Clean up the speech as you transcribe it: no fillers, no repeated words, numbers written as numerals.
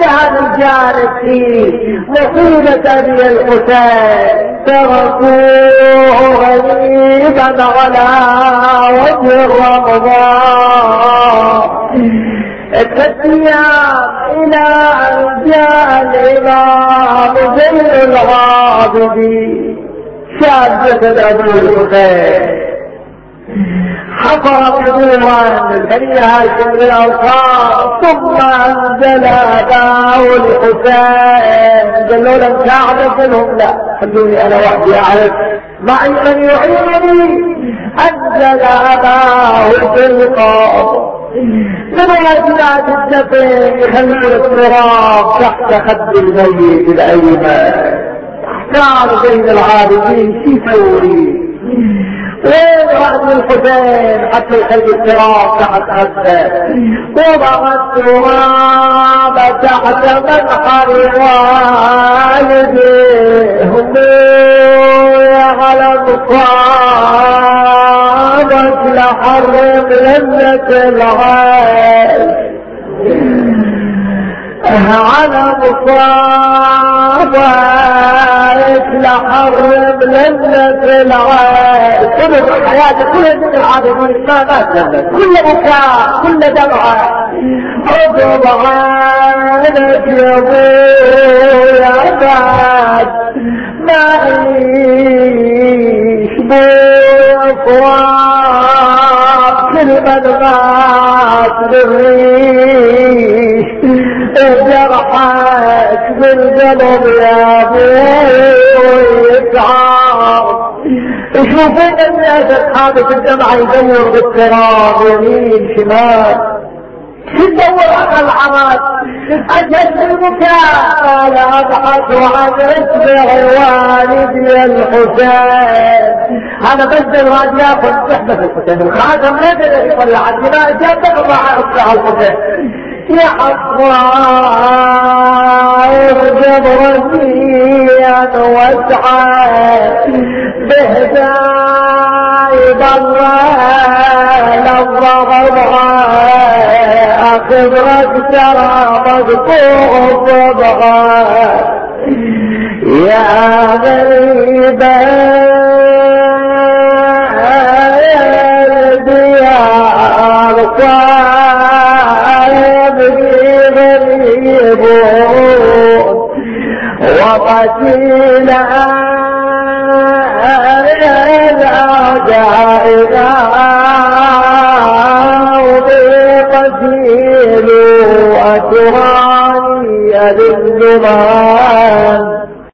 هذا الجانب في مصيبة أبي الحسين تركوه غريبا على وجه الرمضان 3 أيام إلى أن جاء الإمام زين العابدين شاب جسد أبي الحسين حفر قبورا بني هاشم الأنصار ثم أنزل أباه الحسين قالوا له انت أعرف منهم؟ لا خلوني أنا وحدي أعرف معي من يعينني. أنزل أباه في القبر من أجلات الدفن يخلون التراب تحت خد الميت الأيمن. احتار بين العابدين كيف يوري وين رأس الحسين حتى يخلي التراب تحت خده. وضع التراب تحت منحر والديه على مصابك لحرم لذة العيش على مصابك لحرم لذة العيش. كل حياته كل من العابدين ما تزل كل بكاء كل دمعة اضرب عينك يا ابويا بعد ما اعيش بافراق كل من مات بالريش جرحك بالقلب يا ابوي يتعب. شوفين الناس اصحابك الدمع يدور بالتراب يمين شمال تدور على العماد اجل البكاء قال ابحث عن اصبع والدي الحسين. انا بدل واد ياخذ صحبه الحسين الخاتم ما يقدر يطلع عندي ما جابك مع اصبع الحسين يا حصار جبرتيا وسعى بهداي ضلال الضغضاء اخبرك ترى مقطوع صبغا يا غريبا ديار وقتيلا الأعدائنا وبقتيل وتراني للزمان